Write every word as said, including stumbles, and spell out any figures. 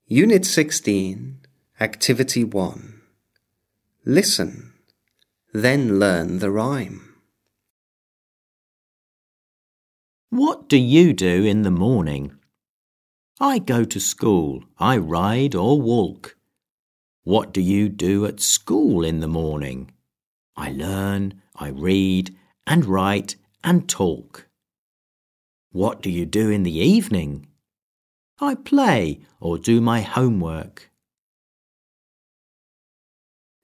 Unit sixteen, Activity one. Listen, then learn the rhyme. What do you do in the morning? I go to school. I ride or walk. What do you do at school in the morning? I learn, I read and write and talk. What do you do in the evening? I play or do my homework.